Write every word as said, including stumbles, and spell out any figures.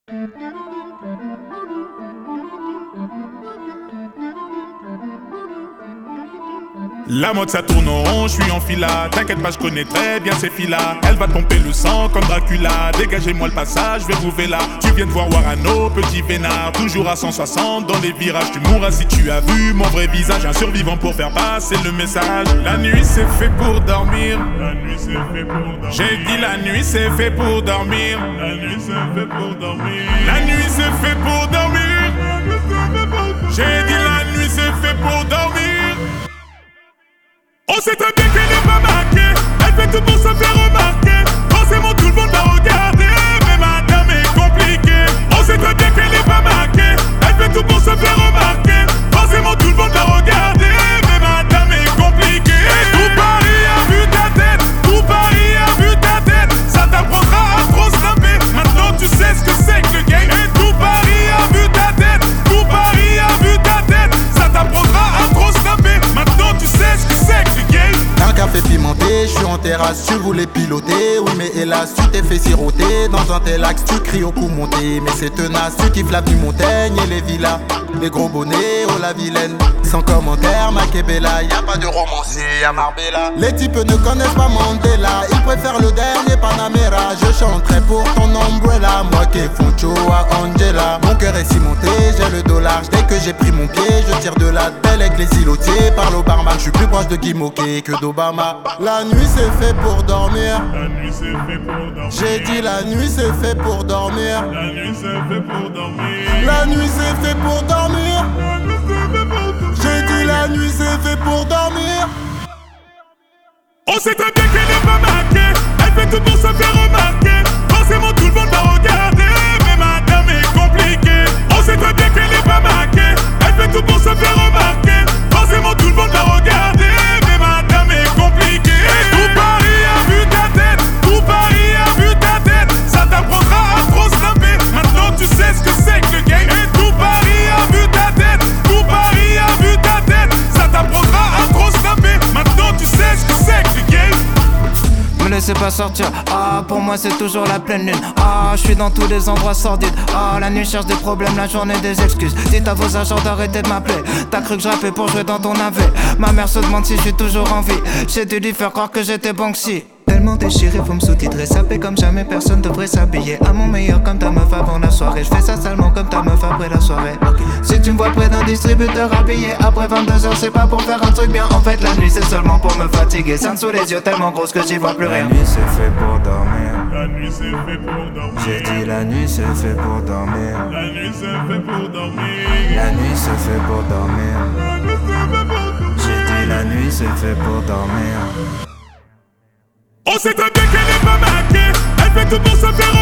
La mode ça tourne en rond, je suis en fila. T'inquiète pas, je connais très bien ces filles-là. Elle va pomper le sang comme Dracula. Dégagez-moi le passage, je vais vous là. Tu viens de voir Warano, petit vénard. Toujours à cent soixante dans les virages. Tu mourras si tu as vu mon vrai visage. Un survivant pour faire passer le message. La nuit c'est fait pour dormir. La nuit c'est fait pour dormir. J'ai dit la nuit c'est fait pour dormir. La nuit c'est fait pour dormir. La nuit c'est fait pour dormir. J'ai dit la nuit c'est fait pour dormir. On sait très bien qu'elle est pas marquée. Elle fait tout pour se faire remarquer. Forcément tout le monde va regarder. Mais madame est compliquée. On sait très bien qu'elle est pas marquée. Elle fait tout pour se faire remarquer. Forcément tout le monde va regarder. Mais madame est compliquée. Et tout Paris a vu ta tête. Tout Paris a vu ta tête. Ça t'apprendra à trop snapper. Maintenant tu sais ce que c'est que le game. Et tout Paris a vu ta tête. Tout Paris a vu ta tête. Ça t'apprendra à trop snapper. Maintenant tu sais ce que c'est que le game. Un café pimenté, je suis en terrasse, tu voulais piloter. Oui mais hélas, tu t'es fait siroter. Dans un tel axe, tu cries au coup monté. Mais c'est tenace, tu kiffes l'avenue Montaigne et les villas. Les gros bonnets, oh la vilaine. Sans commentaire, Makebela. Y'a pas de romancier à Marbella. Les types ne connaissent pas Mandela. Ils préfèrent le dernier Panamera. Je chanterai pour ton umbrella. Moi qui Foncho à Angela. Mon cœur est cimenté, j'ai le dos large. Dès que j'ai pris mon pied, je tire de la belle avec les îlotiers. Parle au barman, je suis plus proche de Guy Moquet que d'Obama. La nuit c'est fait pour dormir. La nuit c'est fait pour dormir. J'ai dit la nuit c'est fait pour dormir. La nuit c'est fait pour dormir. La nuit c'est fait pour dormir. J'ai dit la nuit c'est fait pour dormir. On sait très bien qu'elle est pas marquée. Elle fait tout pour se faire remarquer. Forcément tout le monde va regarder. Mais madame est compliquée. On sait très bien qu'elle est pas marquée. Elle fait tout pour se faire remarquer. Forcément tout le monde va regarder. Mais madame est compliquée. Et tout Paris a vu ta tête. Tout Paris a vu ta tête. Ça t'apprendra à trop snapper. Maintenant tu sais ce que c'est que le game. Et tout Paris a vu ta tête. Tout Paris a vu ta tête. Ça t'apprendra à trop snapper. Maintenant tu sais ce que c'est que le game. Me laissez pas sortir, ah pour moi c'est toujours la pleine lune. Ah je suis dans tous les endroits sordides. Ah la nuit cherche des problèmes, la journée des excuses. Dites à vos agents d'arrêter de m'appeler. T'as cru que je rappais pour jouer dans ton navet. Ma mère se demande si je suis toujours en vie. J'ai dû lui faire croire que j'étais Banksy. Tellement déchiré, faut me sous-titrer. Sapé comme jamais, personne devrait s'habiller. À mon meilleur comme ta meuf avant la soirée. Je fais ça salement comme ta meuf après la soirée. Si tu me vois près d'un distributeur habillé après vingt-deux heures, c'est pas pour faire un truc bien. En fait la nuit c'est seulement pour me fatiguer. Ça sous les yeux tellement grosse que j'y vois plus rien. La nuit c'est fait pour dormir. La nuit c'est fait pour dormir. J'ai dit la nuit c'est fait pour dormir. La nuit c'est fait pour dormir. La nuit c'est fait pour dormir. J'ai dit la nuit c'est fait pour dormir. On sait très bien qu'elle est pas marquée. Elle fait tout pour se faire